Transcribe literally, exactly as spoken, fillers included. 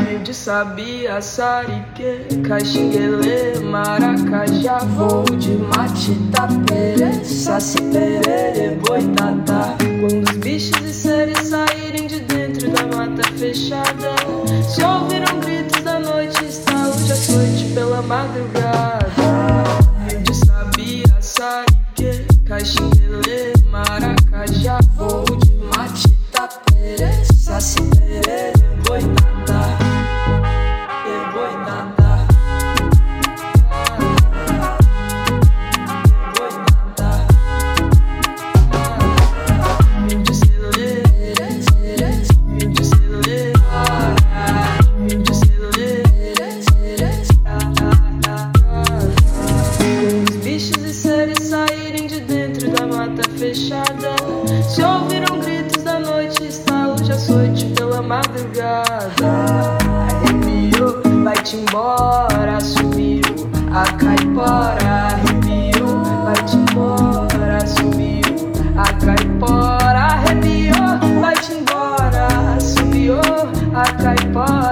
de sabia, sarique, caxinguelê, maracajá, voo de matita, pere, saci, perere, boitatá. Quando os bichos e seres saírem de dentro da mata fechada, se ouviram gritos da noite, estalo de açoite pela madrugada. De sabia, sarique, caxinguelê, maracajá, voo de matita, pere, saci, perere, boitatá, e boitatá, boitatá. De celê, de celê, de celê. Quando os bichos e seres saírem de dentro da mata fechada, se ouviram gritos da noite, estalo de açoite pela madrugada. Arrepiou, vai-te embora, subiu a caipora. Arrepiou, vai-te embora, subiu a caipora. Arrepiou, vai-te embora, subiu a caipora.